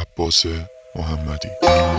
عباس محمدی.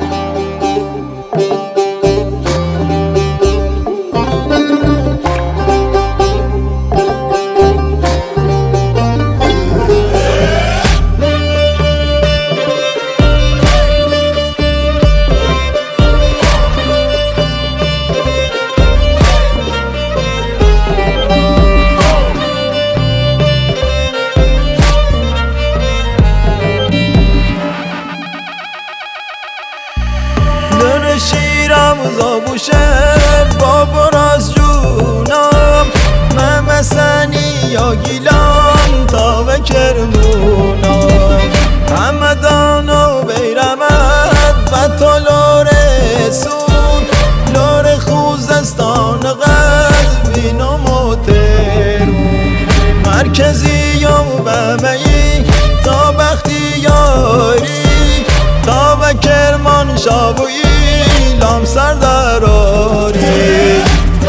شیرم زابوشه بابر از جونم ممسنی یا گیلان تا به کرمونم همدان و بیرمد و تا لورسون لور خوزستان قلبین و موترون مرکزی و بمهی تا بختیاری تا به کرمان شابویی لام سردراری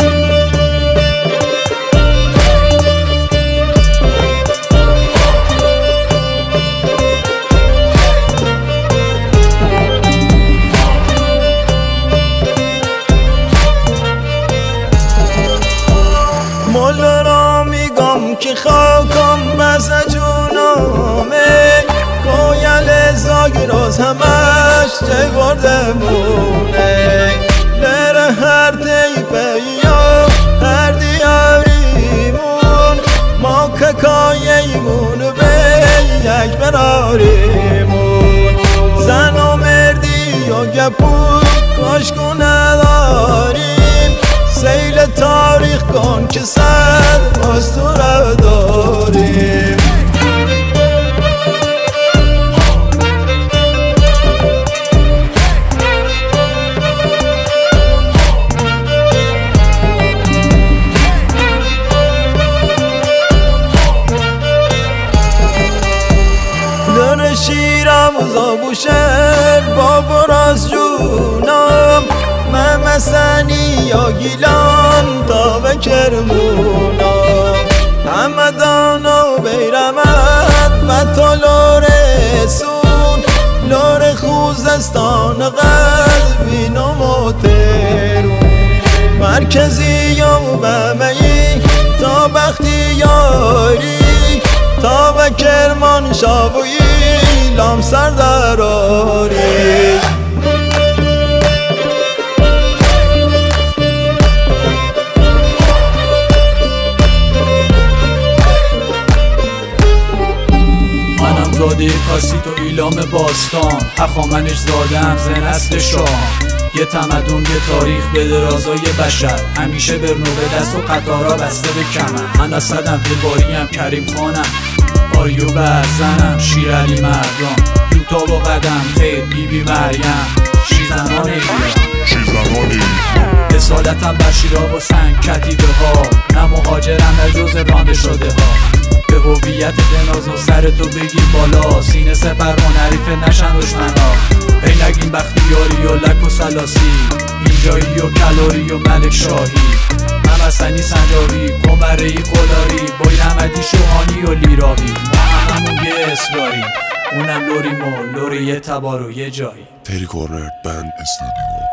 مولا را میگم که خاکم بس جونامه کویل زاگراز همش چه برده مونه لره هر تیفه یا هر دیاریمون ما که کاییمون به یک براریمون زن و مردی و گپور کاشکو نداریم سیل تاریخ کن که سر اسطوره داریم شیرم زابوشر بابر از جونم ممسنی یا گیلان تا به کرمونم همدان و بیرمد و تا لورسون لور خوزستان قلبین و موترون مرکزی و بمهی تا بختیاری تا به کرمان شابویی لام سردراری منم زاده کاسیت و ایلام باستان هخامنش زادم ز نسل شاه یه تمدن یه تاریخ به درازای بشر همیشه برنو به دست و قطارا بسته به کمر من اسدم دلباریم کریم خانم آریو برزنم شیرعلی مردان یوتا و قدم خیر بیبی مریم شیزنان ایران اصالتم بشیرا و سنگ کتیبه ها نه مهاجرم نه جز رانده شده ها به هویت دناز و سر تو بگیر بالا سینه سپر حریف نشن دشمنا ای نگین بختیاری و لک و سلاسی اینجایی و کلاری و ملک شاهی ممسنی سنجاری کمرهی خداری با یمدی شوهانی و لیراهی ما همون یه اسباری اونم لوری مول لوری یه تبار و یه جایی تری کورنر بند استودیو